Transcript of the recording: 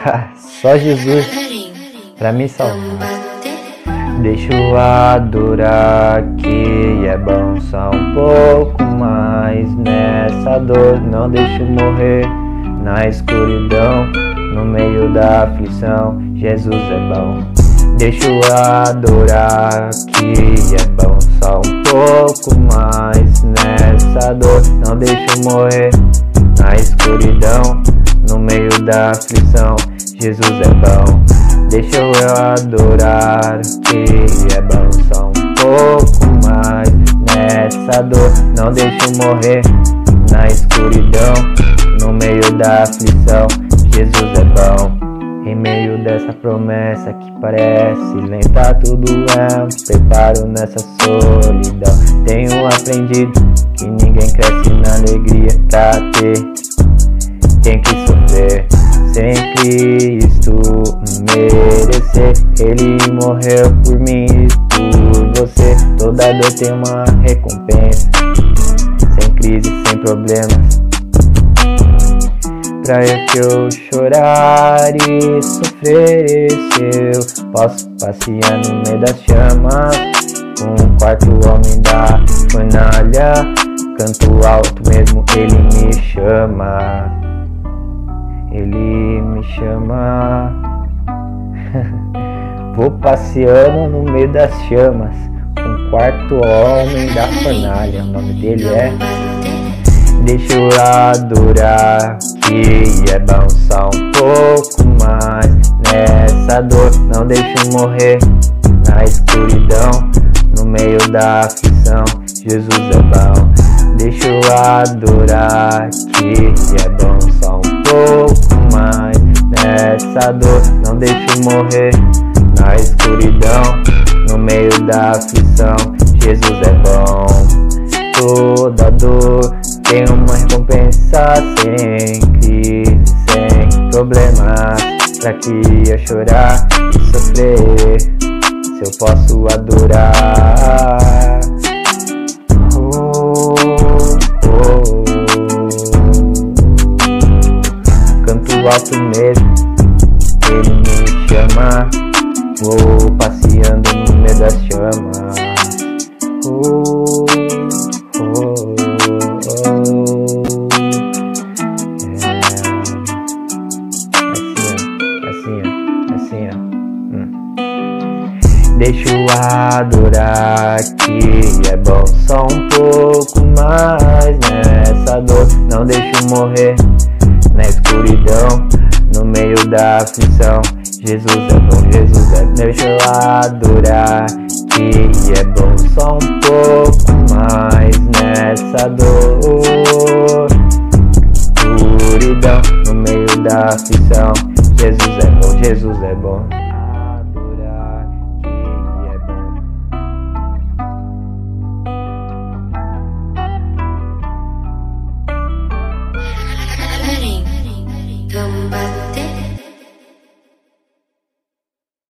Só Jesus pra me salvar. Deixa eu adorar que é bom só um pouco mais nessa dor. Não deixa eu morrer na escuridão, no meio da aflição. Jesus é bom. Deixa eu adorar que é bom só um pouco mais nessa dor. Não deixa eu morrer na escuridão, no meio da aflição. Jesus é bom. Deixa eu adorar que é bom só um pouco mais nessa dor. Não deixa eu morrer na escuridão, no meio da aflição. Jesus é bom. Em meio dessa promessa que parece lenta, tudo é um preparo nessa solidão. Tenho aprendido que ninguém cresce na alegria pra ter. Tem que sofrer sem Cristo merecer. Ele morreu por mim e por você. Toda dor tem uma recompensa, sem crise, sem problemas. Pra que eu chorar e sofrer, se eu posso passear no meio das chamas, um quarto homem da fornalha, canto alto mesmo, ele me chama. Ele me chama. Vou passeando no meio das chamas, um quarto homem da fornalha, o nome dele é. Deixa eu adorar que é bom só um pouco mais nessa dor. Não deixa eu morrer na escuridão, no meio da aflição. Jesus é bom. Deixa eu adorar que é bom só um pouco mais nessa dor. Não deixa eu morrer na escuridão, no meio da aflição. Jesus é bom. Toda dor tem uma recompensa, sem crise, sem problemas. Pra que eu chorar e sofrer, se eu posso adorar? Canto alto mesmo, ele me chama. Vou passeando no meio das chamas. Deixa eu adorar que é bom só um pouco mais nessa dor. Não deixa eu morrer na escuridão, no meio da aflição. Jesus é bom, Jesus é bom. Deixa eu adorar que é bom só um pouco mais nessa dor. Escuridão, no meio da aflição. Jesus é bom, Jesus é bom.